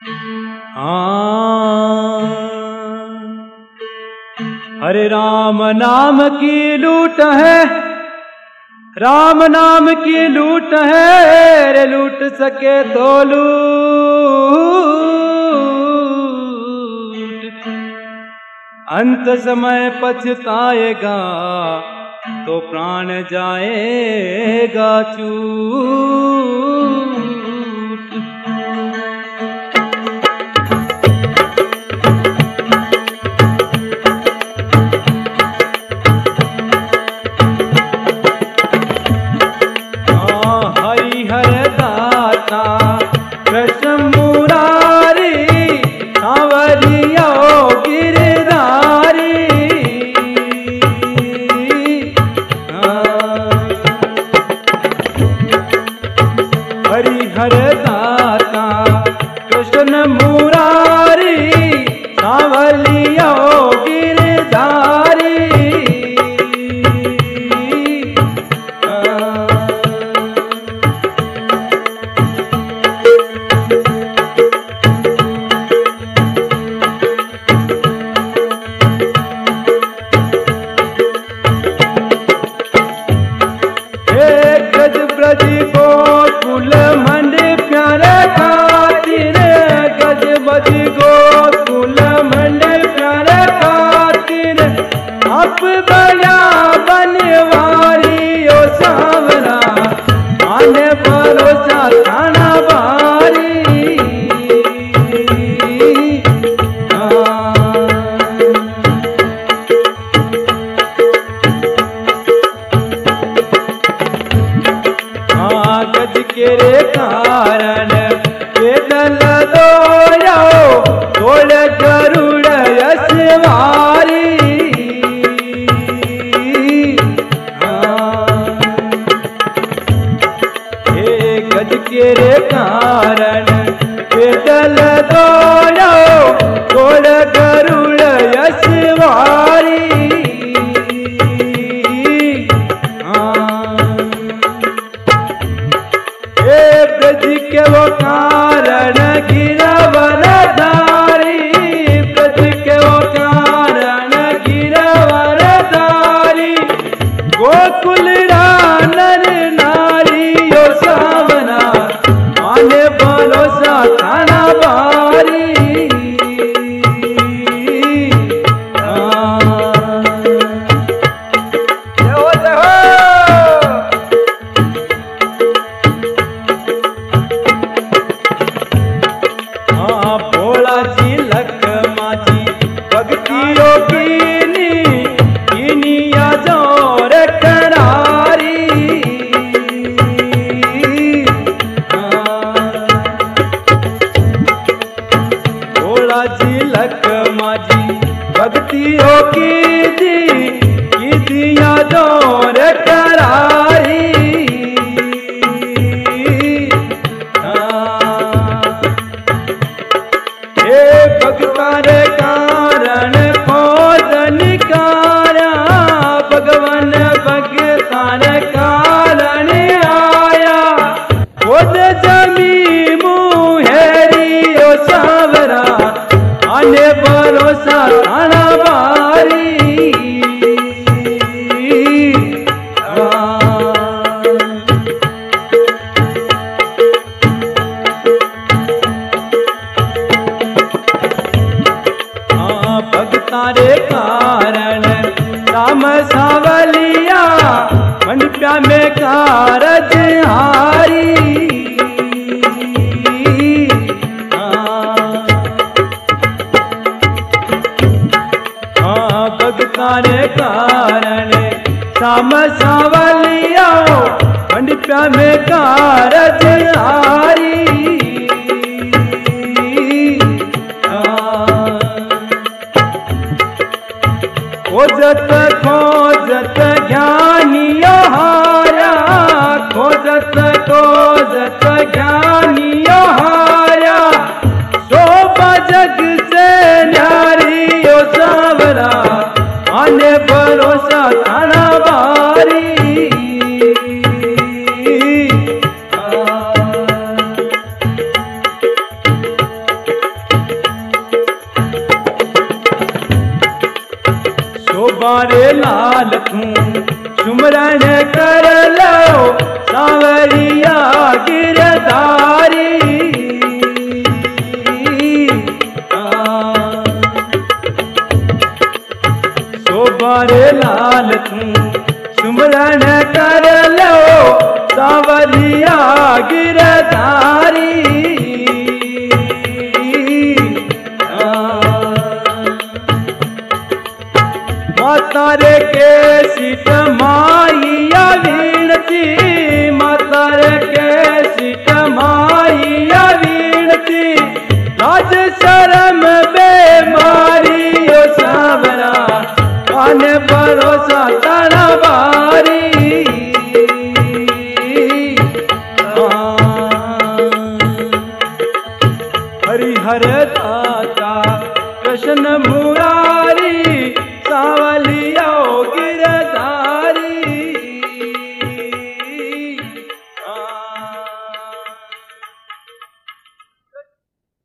हरे राम नाम की लूट है, राम नाम की लूट है रे, लूट सके तो लूट, अंत समय पछताएगा तो प्राण जाएगा चूट। हरिहर दाता कृष्ण मुरारी, सांवलियो गिरधारी। गज ब्रज गोकुल मंड प्यारे खातिर, गज ब्रज गोकुल मंड प्यारे खातिर, आप बया बनवारी ओ सावरा, आने भरोसा थाना बारी। गज के रे कारण पैदल दौड़ो, तोड़ गरुड़ यशवारी। गज के रे कारण पैदल दौड़ो, तोड़ गरुड़ यशवारी। ब्रज के वो कारण गिरवन धारी, ब्रज के वो कारण गिरवन धारी, गोकुल नर नारी ओ सावना, आने भरोसा थाना बारी। भोला जी लखमा जी भक्तियों कीनिया जोर करारी। भोला जी लखमा जी भक्तियों कीनिया जोर करारी। भगवान कारण खोज निकारा, भगवान भगतान कारण आया, खोज जमी मुहेरी ओ सावरा, आने भरोसा थाना बारी। भगतारे कारण राम सांवलिया, मंडप्या में कारज हारी। भगतारे कारण राम सांवलिया, मंडप्या में कारज हारी। खोजत खोजत ज्ञानियो हारा, खोजत खोजत ज्ञानियो हारा, शोभा जग से न्यारी ओ सावरा, आने भरोसा थाना बारी। बारे लाल तू सुमरन कर लो सांवरिया गिरधारी बारे लाल तू सुमरन कर लो सांवरिया गिरधारी माता रे के सीट माइया वीणती माता रे के सीट माइया वीणती लाज शर्म बेमारी ओ सांवरा काने भरोसा तड़वारी हरिहर दाता कृष्ण मुरारी